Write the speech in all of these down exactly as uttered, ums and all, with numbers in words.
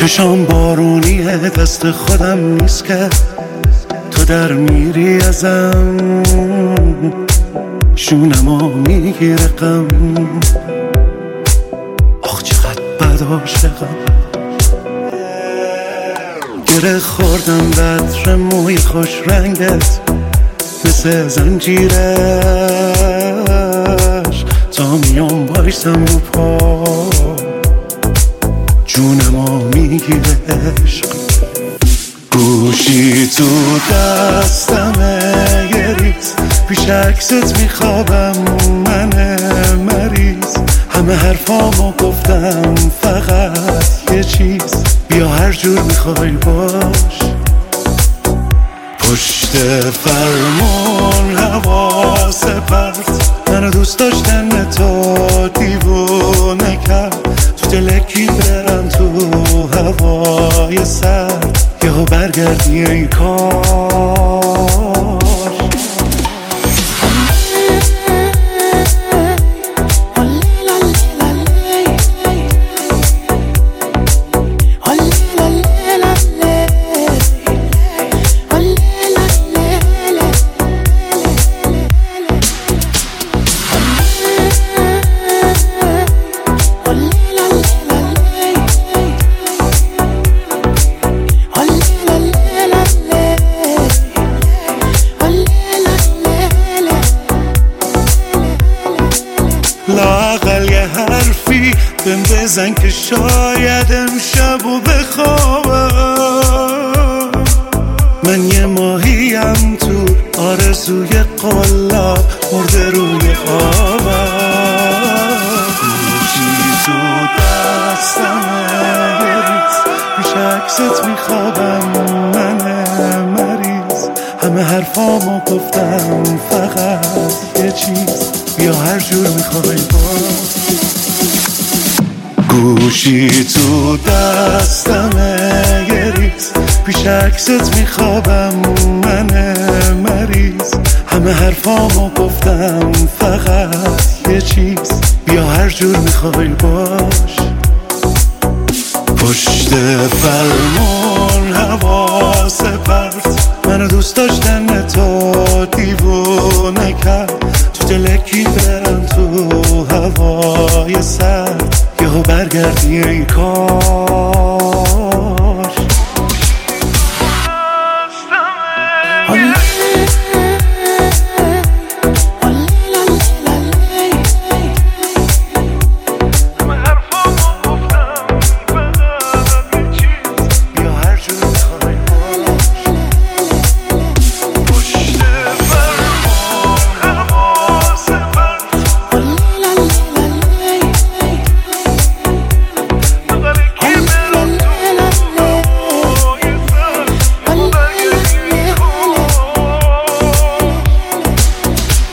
چشام بارونیه، دست خودم نیست که تو در میری ازم، شونمو میگیره غم. آخ چقدر بد عاشقم، گره خوردم بطر موی خوش رنگت مثل زنجیرش، تا میام بایستم رو پا جونمو میگیره عشق. گوشی تو دستمه یه ریز، پیش عکست میخوابم من مریض. همه حرفامو گفتم فقط یه چیز، بیا هر جور میخوای باش. پشت فرمون حواس پرت، منو دوست داشتن تو دیوونه کرد. تو دلکی برم تو هوای سرد، یهو برگردی ای کار. لااقل یه حرفی بهم بزن که شاید امشبو بخوابم. من یه ماهیم تو آرزوی قلاب، مرده روی آبم. گوشی تو دستمه بریز، پیش عکست میخوابم من مریض. همه حرفامو گفتم فقط یه چیز، بیا هر جور میخوای باز. گوشی تو دستمه یه ریز، پیش عکست میخوابم من مریض. همه حرفامو گفتم فقط یه چیز، بیا هر جور میخوای باش. پشت فرمون حواس پرت، منو دوست داشتن تو دیوونه کرد. تو دلکی برم تو هوای سرد، یهو برگردی ای کار.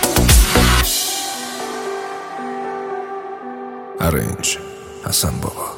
Arrange حسن بابا.